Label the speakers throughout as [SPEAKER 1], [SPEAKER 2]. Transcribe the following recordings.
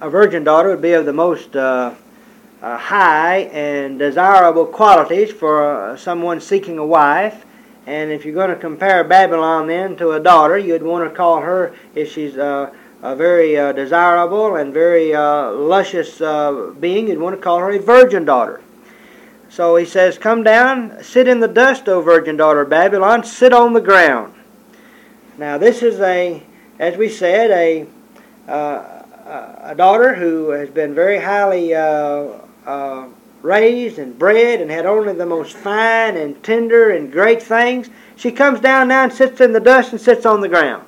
[SPEAKER 1] a virgin daughter would be of the most high and desirable qualities for someone seeking a wife. And if you're going to compare Babylon then to a daughter, you'd want to call her, if she's a very desirable and very luscious being, you'd want to call her a virgin daughter. So he says, come down, sit in the dust, O virgin daughter of Babylon, sit on the ground. Now this is as we said, a daughter who has been very highly raised and bred and had only the most fine and tender and great things. She comes down now and sits in the dust and sits on the ground.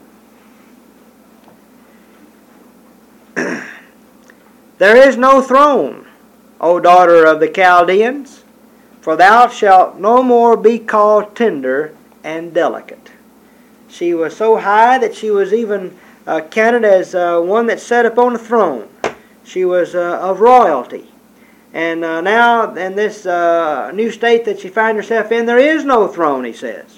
[SPEAKER 1] There is no throne, O daughter of the Chaldeans, for thou shalt no more be called tender and delicate. She was so high that she was even counted as one that sat upon a throne. She was of royalty. And now, in this new state that she finds herself in, there is no throne, he says.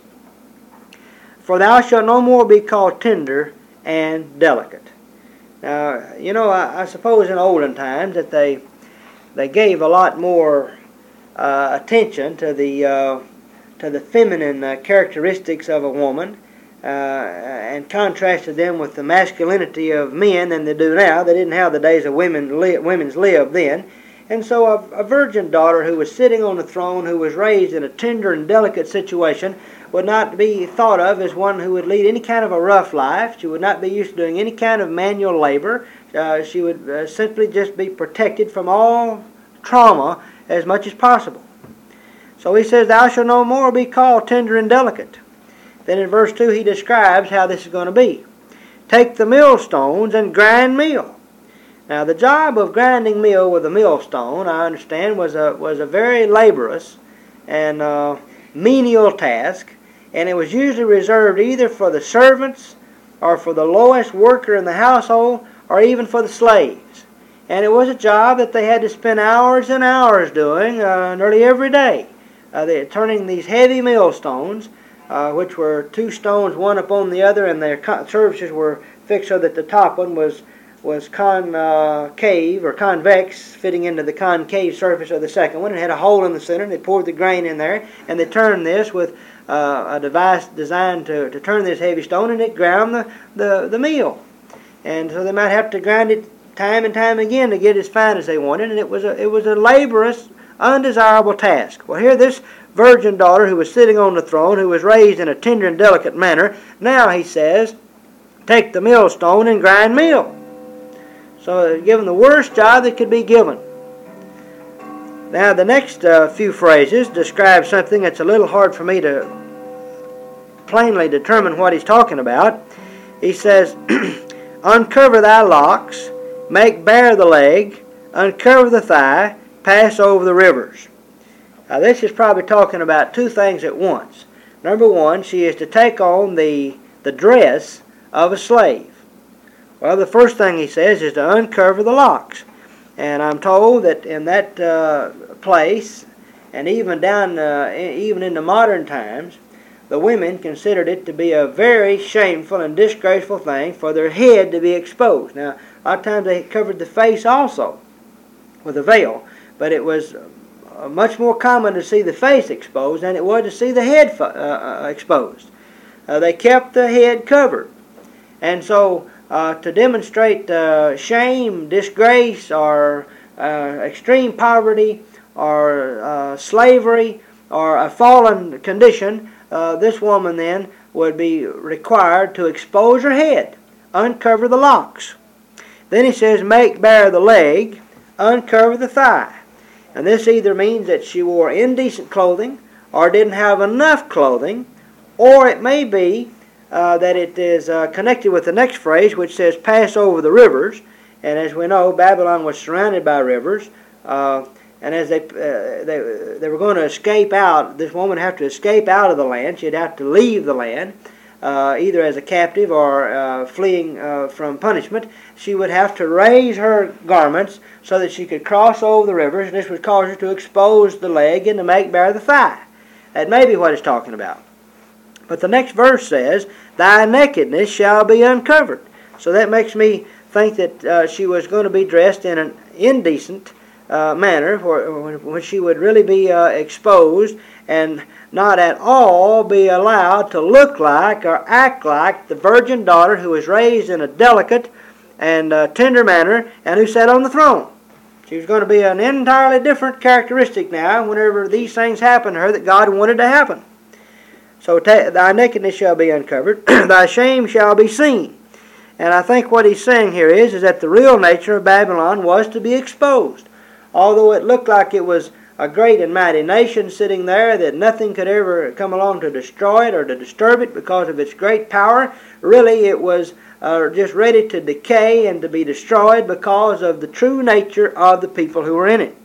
[SPEAKER 1] For thou shalt no more be called tender and delicate. Now, you know, I suppose in olden times that they gave a lot more attention to the feminine characteristics of a woman, and contrasted them with the masculinity of men than they do now. They didn't have the days of women's live then. And so a virgin daughter who was sitting on the throne, who was raised in a tender and delicate situation, would not be thought of as one who would lead any kind of a rough life. She would not be used to doing any kind of manual labor. She would simply just be protected from all trauma as much as possible. So he says, thou shalt no more be called tender and delicate. Then in verse 2 he describes how this is going to be. Take the millstones and grind meal. Now the job of grinding meal with a millstone, I understand, was a very laborious and menial task, and it was usually reserved either for the servants or for the lowest worker in the household or even for the slaves. And it was a job that they had to spend hours and hours doing nearly every day. They're turning these heavy millstones, which were two stones one upon the other, and their surfaces were fixed so that the top one was concave or convex, fitting into the concave surface of the second one. It had a hole in the center, and they poured the grain in there, and they turned this with a device designed to turn this heavy stone, and it ground the meal. And so they might have to grind it time and time again to get it as fine as they wanted, and it was a laborious, undesirable task. Well, here this virgin daughter who was sitting on the throne, who was raised in a tender and delicate manner, now he says, take the millstone and grind meal. So given the worst job that could be given. Now the next few phrases describe something that's a little hard for me to plainly determine what he's talking about. He says, uncover thy locks, make bare the leg, uncover the thigh, pass over the rivers. Now this is probably talking about two things at once. Number one, she is to take on the dress of a slave. Well, the first thing he says is to uncover the locks. And I'm told that in that place, and even even into modern times, the women considered it to be a very shameful and disgraceful thing for their head to be exposed. Now, a lot of times they covered the face also with a veil, but it was much more common to see the face exposed than it was to see the head exposed. They kept the head covered. And so to demonstrate shame, disgrace, or extreme poverty, or slavery, or a fallen condition, this woman then would be required to expose her head, uncover the locks. Then he says, make bare the leg, uncover the thigh. And this either means that she wore indecent clothing, or didn't have enough clothing, or it may be that it is connected with the next phrase, which says pass over the rivers. And as we know, Babylon was surrounded by rivers, and as they were going to escape out, this woman would have to escape out of the land. She'd have to leave the land, either as a captive or fleeing from punishment. She would have to raise her garments so that she could cross over the rivers, and this would cause her to expose the leg and to make bare the thigh. That may be what it's talking about. But the next verse says, thy nakedness shall be uncovered. So that makes me think that she was going to be dressed in an indecent manner, when she would really be exposed and not at all be allowed to look like or act like the virgin daughter who was raised in a delicate and tender manner and who sat on the throne. She was going to be an entirely different characteristic now whenever these things happened to her that God wanted to happen. So thy nakedness shall be uncovered, thy shame shall be seen. And I think what he's saying here is that the real nature of Babylon was to be exposed. Although it looked like it was a great and mighty nation sitting there, that nothing could ever come along to destroy it or to disturb it because of its great power, really it was just ready to decay and to be destroyed because of the true nature of the people who were in it.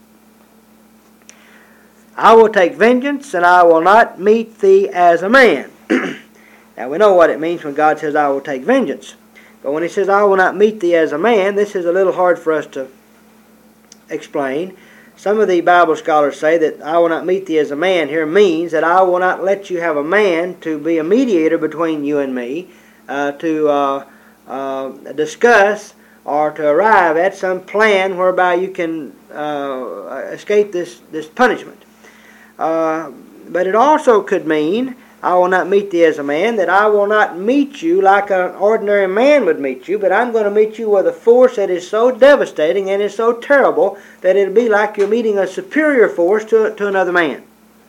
[SPEAKER 1] I will take vengeance, and I will not meet thee as a man. Now we know what it means when God says, I will take vengeance. But when he says, I will not meet thee as a man, this is a little hard for us to explain. Some of the Bible scholars say that I will not meet thee as a man here means that I will not let you have a man to be a mediator between you and me, to discuss or to arrive at some plan whereby you can escape this punishment. But it also could mean, I will not meet thee as a man, that I will not meet you like an ordinary man would meet you, but I'm going to meet you with a force that is so devastating and is so terrible that it'll be like you're meeting a superior force to another man.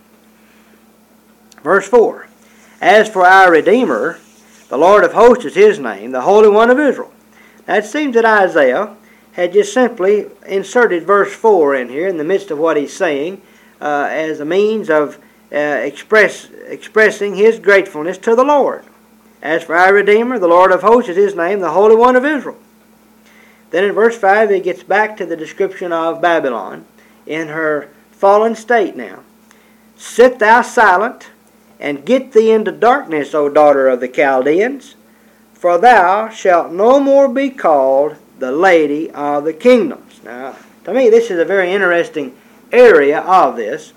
[SPEAKER 1] Verse 4, As for our Redeemer, the Lord of hosts is his name, the Holy One of Israel. Now it seems that Isaiah had just simply inserted verse 4 in here in the midst of what he's saying as a means of expressing his gratefulness to the Lord. As for our Redeemer, the Lord of hosts is his name, the Holy One of Israel. Then in verse 5 he gets back to the description of Babylon in her fallen state now. Sit thou silent, and get thee into darkness, O daughter of the Chaldeans, for thou shalt no more be called the lady of the kingdoms. Now, to me this is a very interesting area of this.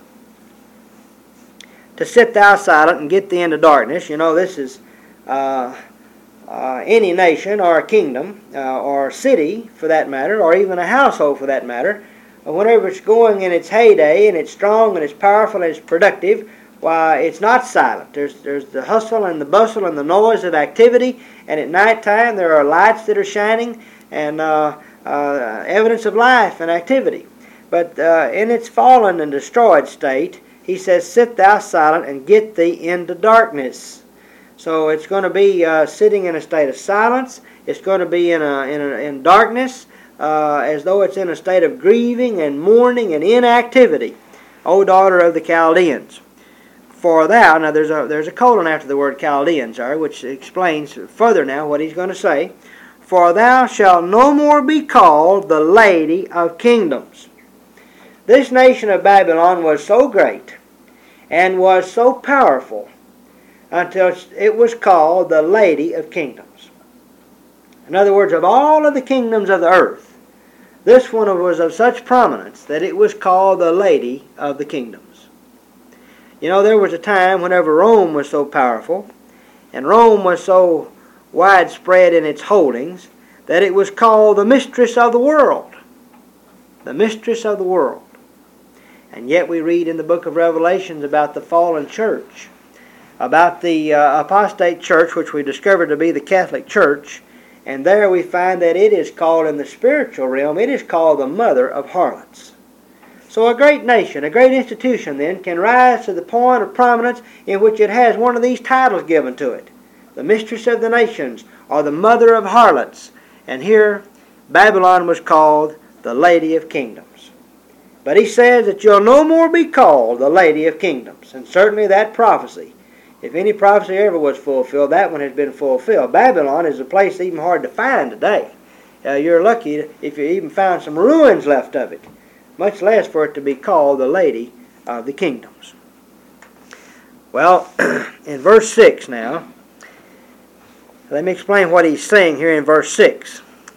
[SPEAKER 1] To sit thou silent and get thee into darkness. You know, this is any nation or a kingdom or city for that matter, or even a household for that matter. Whenever it's going in its heyday and it's strong and it's powerful and it's productive, why, it's not silent. There's the hustle and the bustle and the noise of activity, and at nighttime there are lights that are shining and evidence of life and activity. But in its fallen and destroyed state, he says, sit thou silent and get thee into darkness. So it's going to be sitting in a state of silence. It's going to be in darkness, as though it's in a state of grieving and mourning and inactivity. O daughter of the Chaldeans. For thou, now there's a colon after the word Chaldeans, which explains further now what he's going to say. For thou shalt no more be called the lady of kingdoms. This nation of Babylon was so great and was so powerful until it was called the lady of kingdoms. In other words, of all of the kingdoms of the earth, this one was of such prominence that it was called the lady of the kingdoms. You know, there was a time whenever Rome was so powerful and Rome was so widespread in its holdings that it was called the mistress of the world. The mistress of the world. And yet we read in the book of Revelations about the fallen church, about the apostate church, which we discovered to be the Catholic Church, and there we find that it is called in the spiritual realm, it is called the mother of harlots. So a great nation, a great institution then, can rise to the point of prominence in which it has one of these titles given to it. The mistress of the nations, or the mother of harlots. And here, Babylon was called the lady of kingdoms. But he says that you'll no more be called the lady of kingdoms. And certainly that prophecy, if any prophecy ever was fulfilled, that one has been fulfilled. Babylon is a place even hard to find today. You're lucky if you even found some ruins left of it, much less for it to be called the lady of the kingdoms. Well, in verse 6 now, let me explain what he's saying here in verse 6.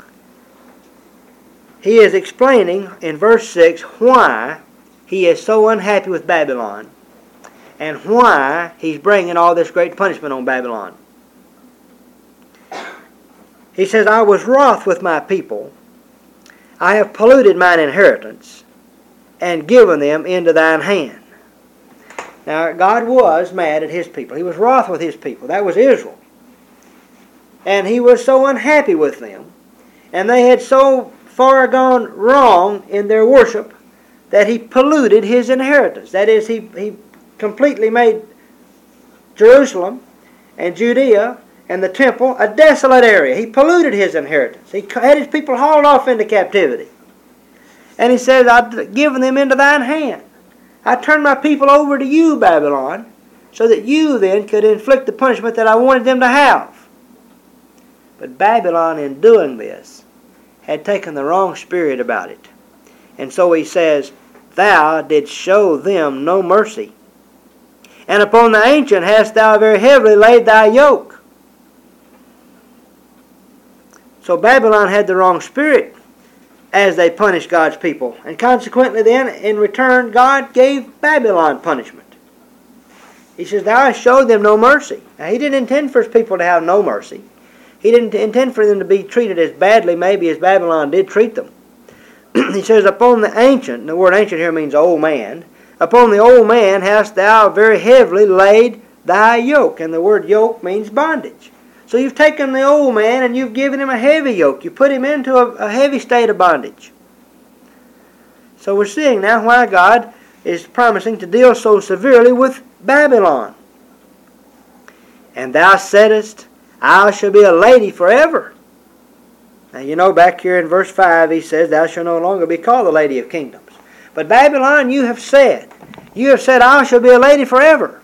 [SPEAKER 1] He is explaining in verse 6 why he is so unhappy with Babylon and why he's bringing all this great punishment on Babylon. He says, I was wroth with my people. I have polluted mine inheritance and given them into thine hand. Now, God was mad at his people. He was wroth with his people. That was Israel. And he was so unhappy with them, and they had so far gone wrong in their worship, that he polluted his inheritance. That is, he completely made Jerusalem and Judea and the temple a desolate area. He polluted his inheritance. He had his people hauled off into captivity. And he says, I've given them into thine hand. I turned my people over to you, Babylon, so that you then could inflict the punishment that I wanted them to have. But Babylon, in doing this, had taken the wrong spirit about it. And so he says, thou didst show them no mercy. And upon the ancient hast thou very heavily laid thy yoke. So Babylon had the wrong spirit as they punished God's people. And consequently then, in return, God gave Babylon punishment. He says, thou hast showed them no mercy. Now, he didn't intend for his people to have no mercy. He didn't intend for them to be treated as badly maybe as Babylon did treat them. He says, upon the ancient, and the word ancient here means old man, upon the old man hast thou very heavily laid thy yoke. And the word yoke means bondage. So you've taken the old man and you've given him a heavy yoke. You put him into a heavy state of bondage. So we're seeing now why God is promising to deal so severely with Babylon. And thou saidest, I shall be a lady forever. Now you know back here in verse 5 he says, thou shalt no longer be called the lady of kingdoms. But Babylon, you have said, I shall be a lady forever.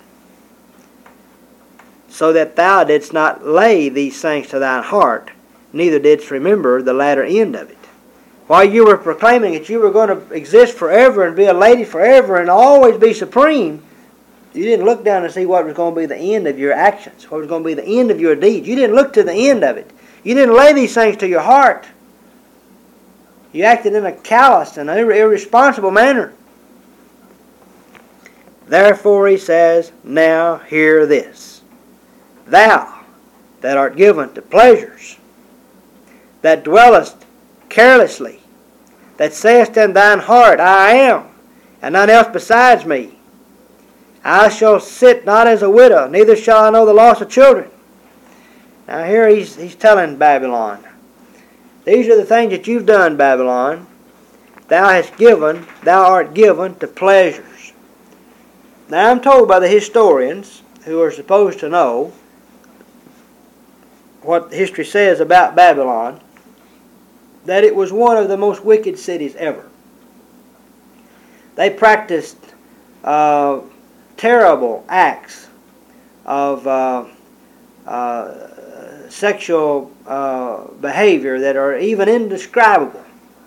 [SPEAKER 1] So that thou didst not lay these things to thine heart, neither didst remember the latter end of it. While you were proclaiming that you were going to exist forever and be a lady forever and always be supreme, you didn't look down and see what was going to be the end of your actions, what was going to be the end of your deeds. You didn't look to the end of it. You didn't lay these things to your heart. You acted in a callous and irresponsible manner. Therefore he says, now hear this. Thou that art given to pleasures, that dwellest carelessly, that sayest in thine heart, I am, and none else besides me. I shall sit not as a widow, neither shall I know the loss of children. Now here he's telling Babylon, these are the things that you've done, Babylon. Thou art given to pleasures. Now I'm told by the historians, who are supposed to know what history says about Babylon, that it was one of the most wicked cities ever. They practiced terrible acts of sexual behavior that are even indescribable.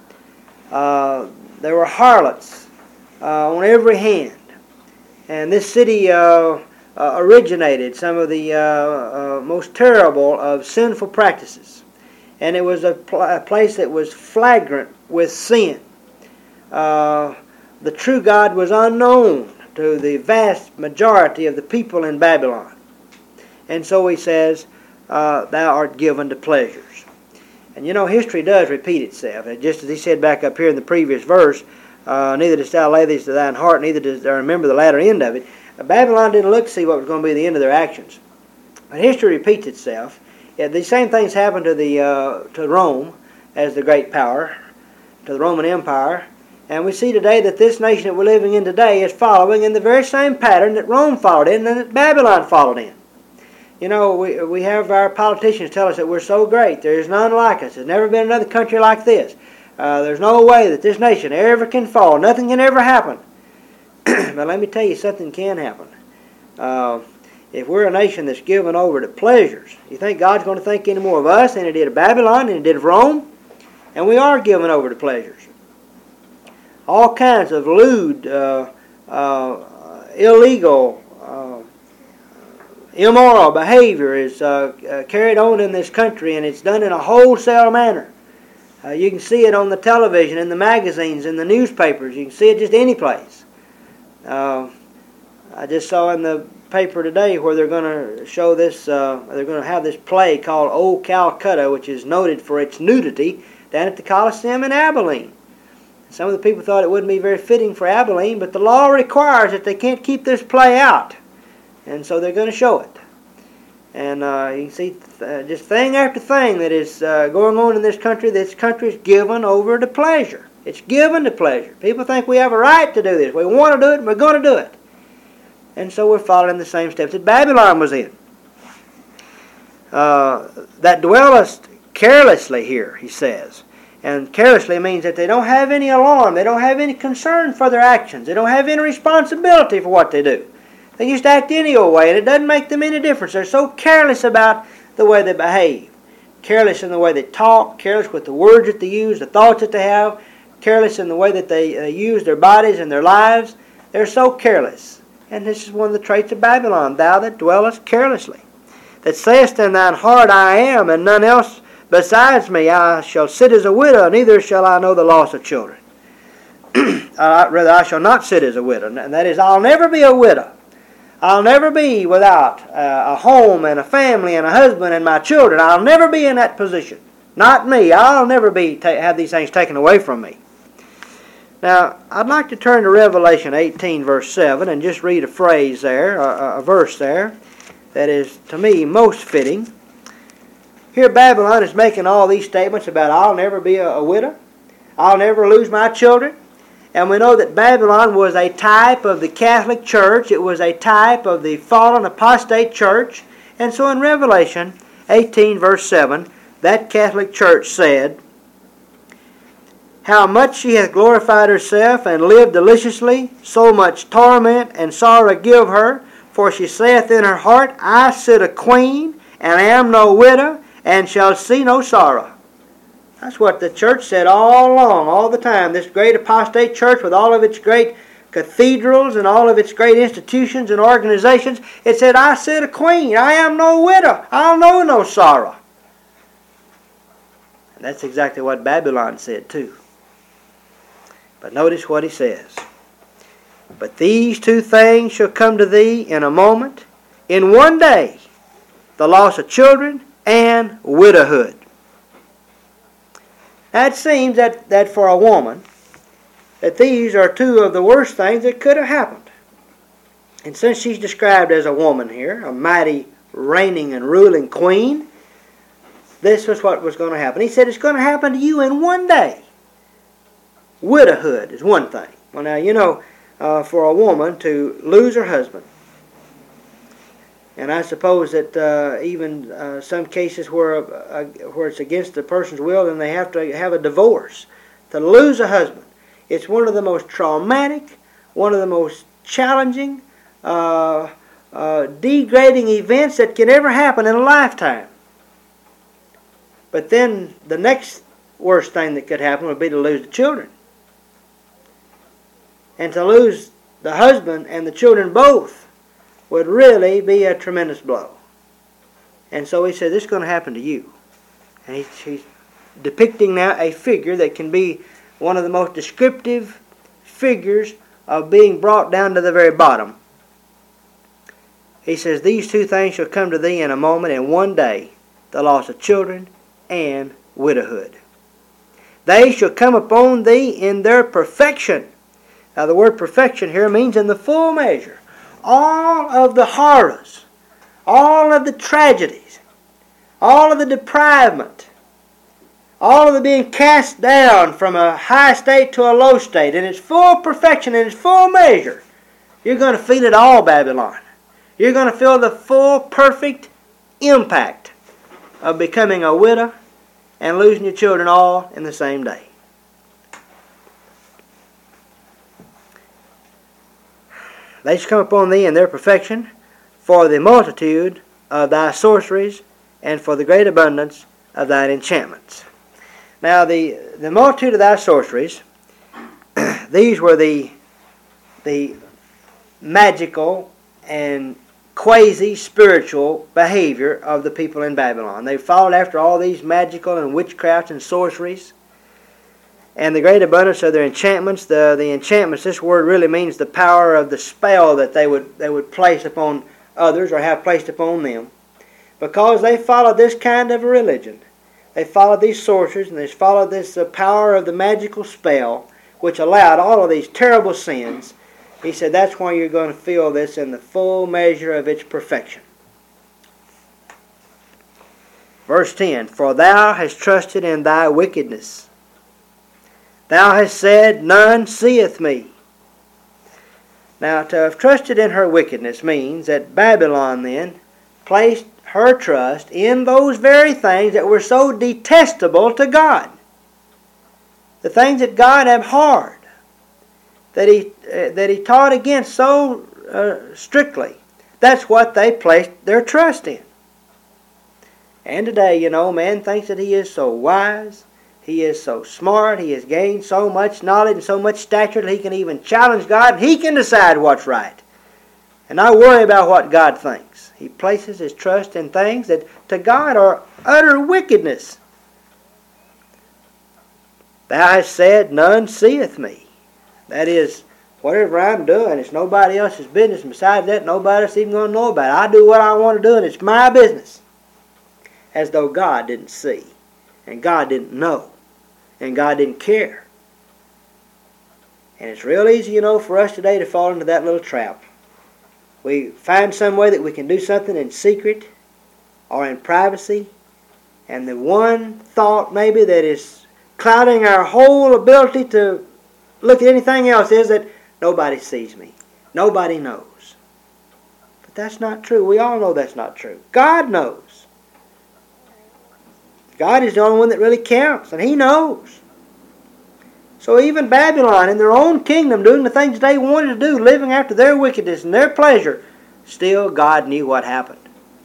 [SPEAKER 1] There were harlots on every hand. And this city originated some of the most terrible of sinful practices. And it was a place that was flagrant with sin. The true God was unknown to the vast majority of the people in Babylon. And so he says, thou art given to pleasures. And you know, history does repeat itself. And just as he said back up here in the previous verse, neither didst thou lay these to thine heart, neither didst thou remember the latter end of it. Babylon didn't look to see what was going to be the end of their actions. But history repeats itself. Yeah, these same things happened to Rome as the great power, to the Roman Empire. And we see today that this nation that we're living in today is following in the very same pattern that Rome followed in and that Babylon followed in. You know, we have our politicians tell us that we're so great. There is none like us. There's never been another country like this. There's no way that this nation ever can fall. Nothing can ever happen. But let me tell you, something can happen. If we're a nation that's given over to pleasures, you think God's going to think any more of us than He did of Babylon and He did of Rome? And we are given over to pleasures. All kinds of lewd, illegal, immoral behavior is carried on in this country, and it's done in a wholesale manner. You can see it on the television, in the magazines, in the newspapers. You can see it just any place. I just saw in the paper today where they're going to show this, they're going to have this play called Old Calcutta, which is noted for its nudity, down at the Coliseum in Abilene. Some of the people thought it wouldn't be very fitting for Abilene, but the law requires that they can't keep this play out. And so they're going to show it. And you can see just thing after thing that is going on in this country. This country is given over to pleasure. It's given to pleasure. People think we have a right to do this. We want to do it, and we're going to do it. And so we're following the same steps that Babylon was in. That dwellest carelessly here, he says. And carelessly means that they don't have any alarm. They don't have any concern for their actions. They don't have any responsibility for what they do. They just act any old way, and it doesn't make them any difference. They're so careless about the way they behave. Careless in the way they talk, careless with the words that they use, the thoughts that they have, careless in the way that they use their bodies and their lives. They're so careless. And this is one of the traits of Babylon, thou that dwellest carelessly, that sayest in thine heart, I am, and none else besides me. I shall sit as a widow, neither shall I know the loss of children. Rather, I shall not sit as a widow. And that is, I'll never be a widow. I'll never be without a home and a family and a husband and my children. I'll never be in that position. Not me. I'll never have these things taken away from me. Now, I'd like to turn to Revelation 18, verse 7, and just read a phrase there, a verse there, that is, to me, most fitting. Here Babylon is making all these statements about I'll never be a widow. I'll never lose my children. And we know that Babylon was a type of the Catholic Church. It was a type of the fallen apostate church. And so in Revelation 18, verse 7, that Catholic Church said, how much she hath glorified herself and lived deliciously, so much torment and sorrow give her. For she saith in her heart, I sit a queen, and am no widow, and shall see no sorrow. That's what the church said all along, all the time. This great apostate church with all of its great cathedrals and all of its great institutions and organizations, it said, I sit a queen, I am no widow, I'll know no sorrow. And that's exactly what Babylon said too. But notice what he says. But these two things shall come to thee in a moment, in one day, the loss of children and widowhood. Now it seems that for a woman, that these are two of the worst things that could have happened. And since she's described as a woman here, a mighty reigning and ruling queen, this was what was going to happen. He said it's going to happen to you in one day. Widowhood is one thing. Well, now, you know, for a woman to lose her husband, and I suppose that even some cases where it's against the person's will and they have to have a divorce, to lose a husband, it's one of the most traumatic, one of the most challenging, degrading events that can ever happen in a lifetime. But then the next worst thing that could happen would be to lose the children. And to lose the husband and the children both would really be a tremendous blow. And so he said, this is going to happen to you. And he's depicting now a figure that can be one of the most descriptive figures of being brought down to the very bottom. He says, these two things shall come to thee in a moment, in one day, the loss of children and widowhood. They shall come upon thee in their perfection. Now the word perfection here means in the full measure. All of the horrors, all of the tragedies, all of the deprivement, all of the being cast down from a high state to a low state in its full perfection, in its full measure. You're going to feel it all, Babylon. You're going to feel the full, perfect impact of becoming a widow and losing your children all in the same day. They shall come upon thee in their perfection, for the multitude of thy sorceries, and for the great abundance of thine enchantments. Now the multitude of thy sorceries, these were the magical and quasi-spiritual behavior of the people in Babylon. They followed after all these magical and witchcraft and sorceries. And the great abundance of their enchantments. The enchantments, this word really means the power of the spell that they would place upon others or have placed upon them, because they follow this kind of a religion. They followed these sorcerers, and they followed this power of the magical spell, which allowed all of these terrible sins. He said that's why you're going to feel this in the full measure of its perfection. Verse 10, For thou hast trusted in thy wickedness. Thou hast said, None seeth me. Now, to have trusted in her wickedness means that Babylon then placed her trust in those very things that were so detestable to God. The things that God abhorred, that He taught against so strictly. That's what they placed their trust in. And today, man thinks that he is so wise, he is so smart, he has gained so much knowledge and so much stature that he can even challenge God, and he can decide what's right. And not worry about what God thinks. He places his trust in things that to God are utter wickedness. Thou hast said, None seeth me. That is, whatever I'm doing, it's nobody else's business. And besides that, nobody else even going to know about it. I do what I want to do, and it's my business. As though God didn't see, and God didn't know, and God didn't care. And it's real easy, for us today to fall into that little trap. We find some way that we can do something in secret or in privacy, and the one thought maybe that is clouding our whole ability to look at anything else is that nobody sees me. Nobody knows. But that's not true. We all know that's not true. God knows. God is the only one that really counts, and He knows. So even Babylon in their own kingdom, doing the things they wanted to do, living after their wickedness and their pleasure, still God knew what happened.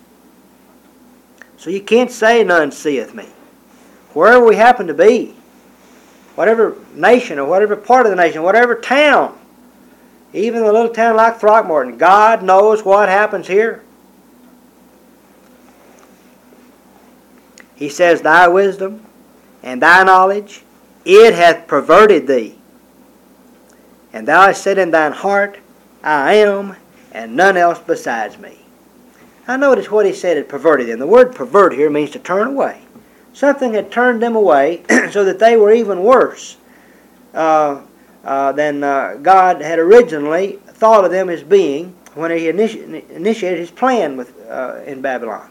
[SPEAKER 1] So you can't say none seeth me. Wherever we happen to be, whatever nation or whatever part of the nation, whatever town, even a little town like Throckmorton, God knows what happens here. He says, Thy wisdom and thy knowledge, it hath perverted thee. And thou hast said in thine heart, I am, and none else besides me. Now notice what he said had perverted them. The word pervert here means to turn away. Something had turned them away so that they were even worse than God had originally thought of them as being when He initiated His plan in Babylon.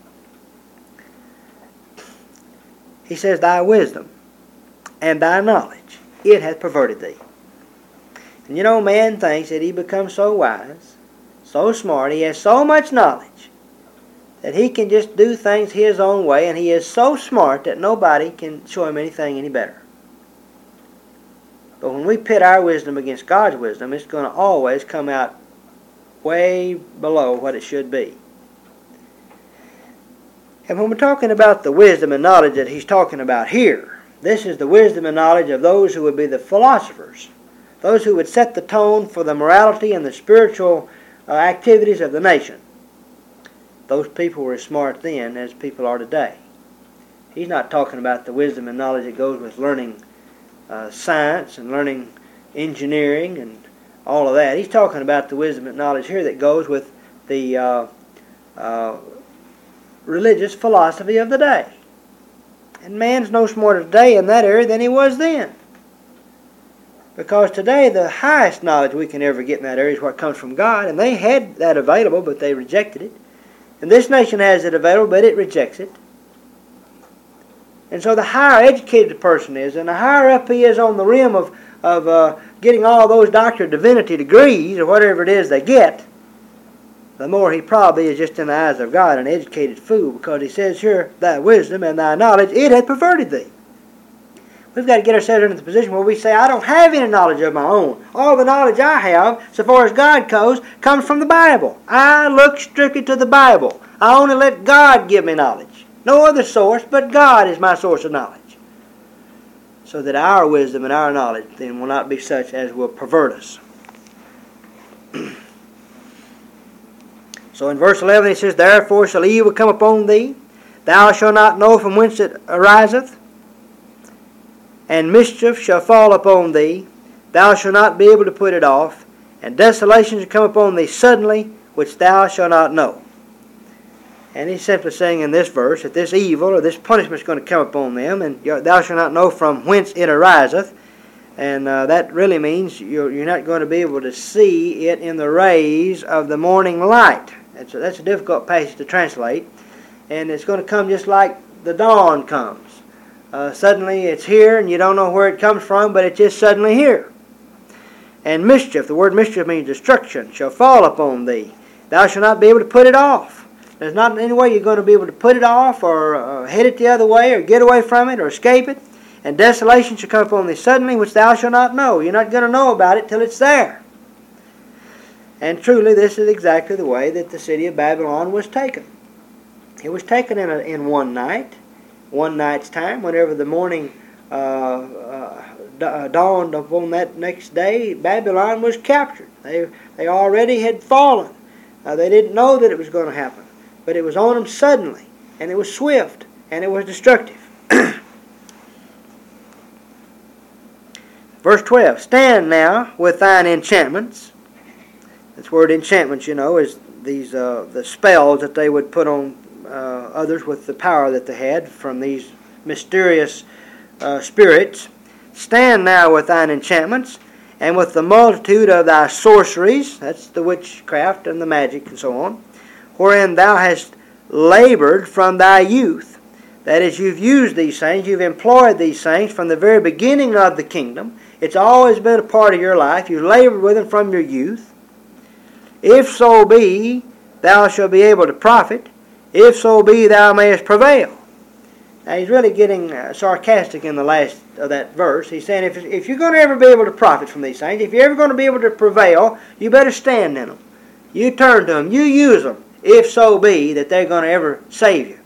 [SPEAKER 1] He says, Thy wisdom and thy knowledge, it hath perverted thee. And man thinks that he becomes so wise, so smart, he has so much knowledge, that he can just do things his own way, and he is so smart that nobody can show him anything any better. But when we pit our wisdom against God's wisdom, it's going to always come out way below what it should be. And when we're talking about the wisdom and knowledge that he's talking about here, this is the wisdom and knowledge of those who would be the philosophers, those who would set the tone for the morality and the spiritual activities of the nation. Those people were as smart then as people are today. He's not talking about the wisdom and knowledge that goes with learning science and learning engineering and all of that. He's talking about the wisdom and knowledge here that goes with the religious philosophy of the day. And man's no smarter today in that area than he was then. Because today the highest knowledge we can ever get in that area is what comes from God, and they had that available, but they rejected it. And this nation has it available, but it rejects it. And so the higher educated a person is, and the higher up he is on the rim of getting all those Doctor of Divinity degrees, or whatever it is they get, the more he probably is just in the eyes of God an educated fool, because he says here, Thy wisdom and thy knowledge, it hath perverted thee. We've got to get ourselves into the position where we say, I don't have any knowledge of my own. All the knowledge I have, so far as God goes, comes from the Bible. I look strictly to the Bible. I only let God give me knowledge. No other source, but God is my source of knowledge. So that our wisdom and our knowledge then will not be such as will pervert us. So in verse 11 he says, Therefore shall evil come upon thee, thou shalt not know from whence it ariseth, and mischief shall fall upon thee, thou shalt not be able to put it off, and desolation shall come upon thee suddenly, which thou shalt not know. And he's simply saying in this verse that this evil or this punishment is going to come upon them, and thou shalt not know from whence it ariseth. And that really means you're not going to be able to see it in the rays of the morning light. That's a difficult passage to translate. And it's going to come just like the dawn comes. Suddenly it's here, and you don't know where it comes from, but it's just suddenly here. And mischief, the word mischief means destruction, shall fall upon thee. Thou shalt not be able to put it off. There's not any way you're going to be able to put it off or head it the other way or get away from it or escape it. And desolation shall come upon thee suddenly, which thou shalt not know. You're not going to know about it till it's there. And truly, this is exactly the way that the city of Babylon was taken. It was taken in one night's time. Whenever the morning dawned upon that next day, Babylon was captured. They already had fallen. They didn't know that it was going to happen. But it was on them suddenly, and it was swift, and it was destructive. Verse 12, stand now with thine enchantments. This word enchantments, is these the spells that they would put on others with the power that they had from these mysterious spirits. Stand now with thine enchantments, and with the multitude of thy sorceries, that's the witchcraft and the magic and so on, wherein thou hast labored from thy youth. That is, you've used these things, you've employed these things from the very beginning of the kingdom. It's always been a part of your life. You've labored with them from your youth. If so be, thou shalt be able to profit. If so be, thou mayest prevail. Now, he's really getting sarcastic in the last of that verse. He's saying if you're going to ever be able to profit from these things, if you're ever going to be able to prevail, you better stand in them. You turn to them. You use them, if so be that they're going to ever save you.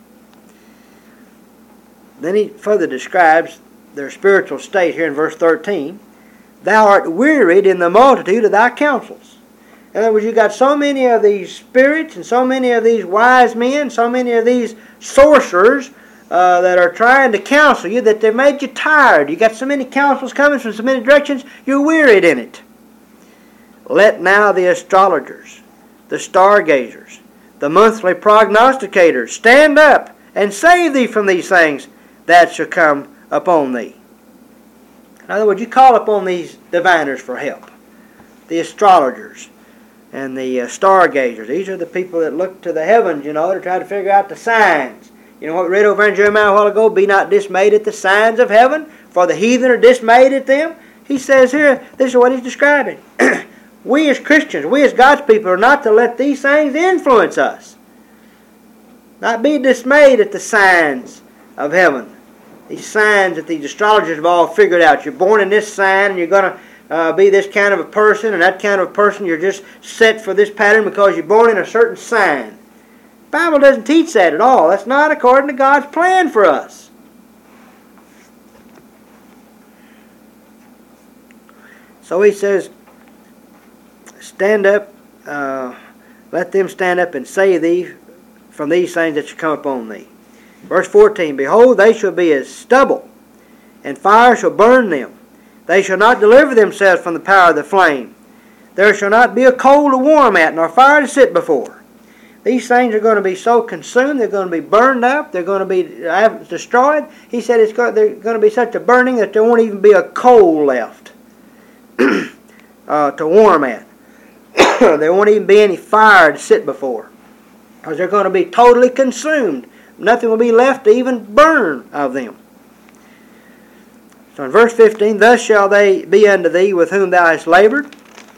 [SPEAKER 1] Then he further describes their spiritual state here in verse 13. Thou art wearied in the multitude of thy counsels. In other words, you've got so many of these spirits and so many of these wise men, so many of these sorcerers that are trying to counsel you that they've made you tired. You've got so many counsels coming from so many directions, you're wearied in it. Let now the astrologers, the stargazers, the monthly prognosticators stand up and save thee from these things that shall come upon thee. In other words, you call upon these diviners for help. The astrologers and the stargazers. These are the people that look to the heavens, to try to figure out the signs. You know what we read over in Jeremiah a while ago? Be not dismayed at the signs of heaven, for the heathen are dismayed at them. He says here, this is what he's describing. We as Christians, we as God's people are not to let these things influence us. Not be dismayed at the signs of heaven. These signs that these astrologers have all figured out. You're born in this sign and you're going to be this kind of a person, and that kind of a person you're just set for this pattern because you're born in a certain sign. The Bible doesn't teach that at all. That's not according to God's plan for us. So he says, stand up, let them stand up and save thee from these things that shall come upon thee. Verse 14, behold, they shall be as stubble, and fire shall burn them. They shall not deliver themselves from the power of the flame. There shall not be a coal to warm at, nor fire to sit before. These things are going to be so consumed, they're going to be burned up, they're going to be destroyed. He said they're going to be such a burning that there won't even be a coal left to warm at. There won't even be any fire to sit before, because they're going to be totally consumed. Nothing will be left to even burn of them. So in verse 15, thus shall they be unto thee with whom thou hast labored,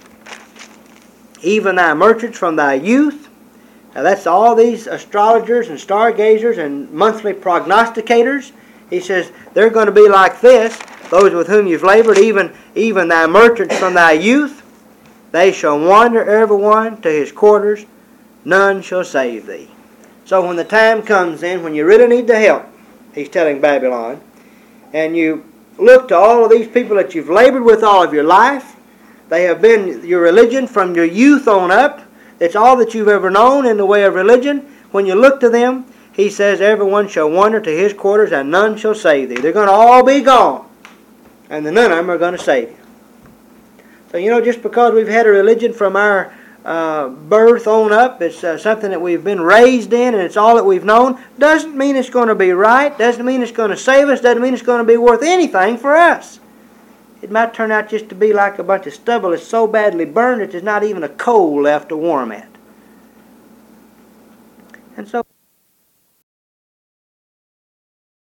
[SPEAKER 1] even thy merchants from thy youth. Now that's all these astrologers and stargazers and monthly prognosticators. He says they're going to be like this, those with whom you've labored, even thy merchants from thy youth. They shall wander every one to his quarters, none shall save thee. So when the time comes in, when you really need the help, he's telling Babylon, and you look to all of these people that you've labored with all of your life, they have been your religion from your youth on up, it's all that you've ever known in the way of religion. When you look to them, he says, everyone shall wander to his quarters, and none shall save thee. They're going to all be gone, and none of them are going to save you. So, just because we've had a religion from our birth on up. It's something that we've been raised in, and it's all that we've known. Doesn't mean it's going to be right. Doesn't mean it's going to save us. Doesn't mean it's going to be worth anything for us. It might turn out just to be like a bunch of stubble that's so badly burned that there's not even a coal left to warm it. And so